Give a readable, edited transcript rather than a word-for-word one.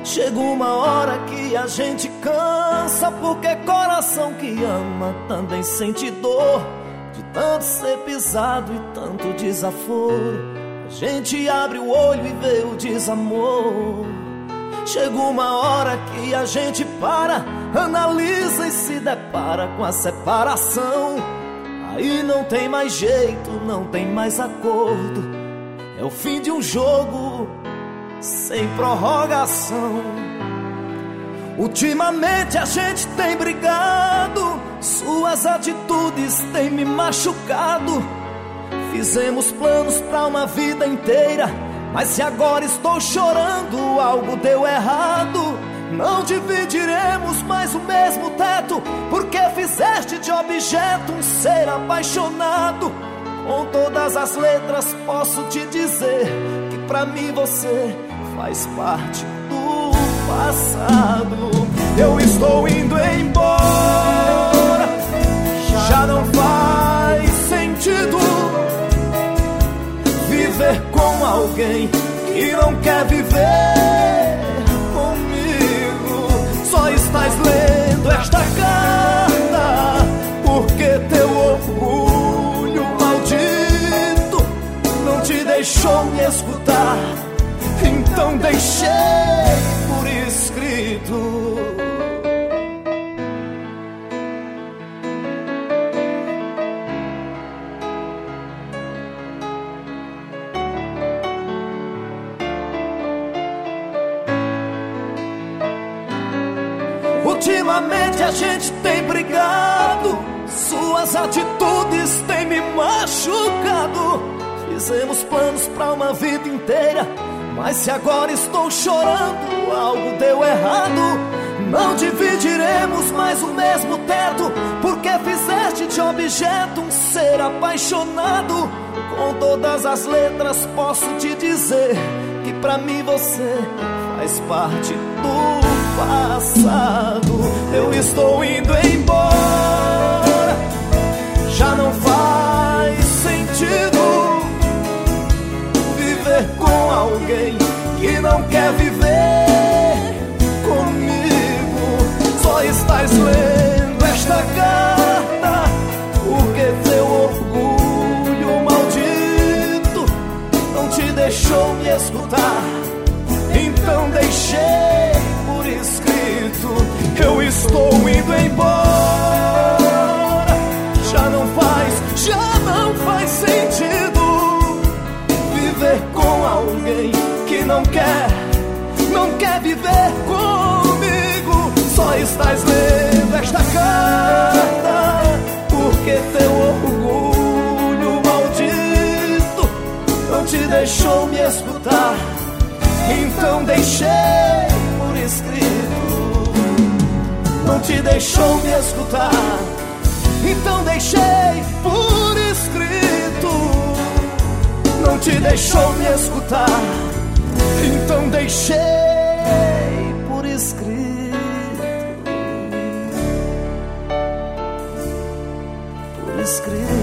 Chega uma hora que a gente cansa, porque coração que ama também sente dor de tanto ser pisado e tanto desaforo. A gente abre o olho e vê o desamor. Chega uma hora que a gente para, analisa e se depara com a separação. Aí não tem mais jeito, não tem mais acordo. É o fim de um jogo sem prorrogação. Ultimamente a gente tem brigado, suas atitudes têm me machucado. Fizemos planos pra uma vida inteira, mas se agora estou chorando, algo deu errado. Não dividiremos mais o mesmo teto, porque fizeste de objeto um ser apaixonado. Com todas as letras posso te dizer que pra mim você faz parte do passado. Eu estou indo embora, já não faz sentido viver com alguém que não quer viver comigo. Só estás lendo esta carta porque teu orgulho maldito não te deixou me escutar. Então deixei por escrito. Ultimamente a gente tem brigado, suas atitudes têm me machucado. Fizemos planos pra uma vida inteira, mas se agora estou chorando, algo deu errado. Não dividiremos mais o mesmo teto, porque fizeste de objeto um ser apaixonado. Com todas as letras posso te dizer que pra mim você faz parte do passado. Eu estou indo embora, já não faz sentido viver com alguém que não quer viver comigo. Só estás lendo esta carta porque teu orgulho maldito não te deixou me escutar. Então deixei por escrito. Eu estou indo embora, já não faz sentido viver com alguém que não quer viver comigo. Só estás lendo esta carta porque teu orgulho maldito não te deixou me escutar. Então deixei por escrito, não te deixou me escutar. Então deixei por escrito, não te deixou me escutar. Então deixei por escrito, por escrito.